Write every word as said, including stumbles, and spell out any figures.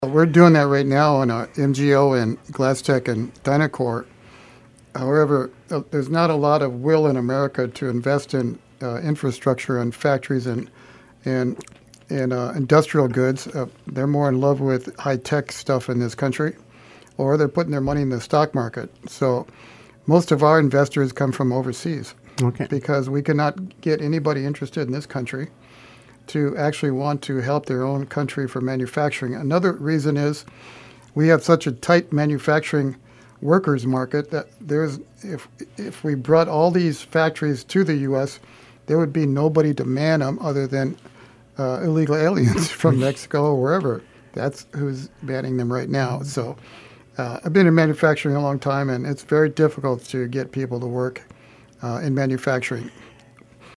We're doing that right now on uh, M G O and GlassTech and Dynacor. However, uh, there's not a lot of will in America to invest in uh, infrastructure and factories and and and uh, industrial goods. Uh, they're more in love with high-tech stuff in this country, or they're putting their money in the stock market. So most of our investors come from overseas. Okay. Because we cannot get anybody interested in this country to actually want to help their own country for manufacturing. Another reason is we have such a tight manufacturing workers market that there's if if we brought all these factories to the U S, there would be nobody to man them other than uh, illegal aliens from Mexico or wherever. That's who's banning them right now. So uh, I've been in manufacturing a long time, and it's very difficult to get people to work uh, in manufacturing.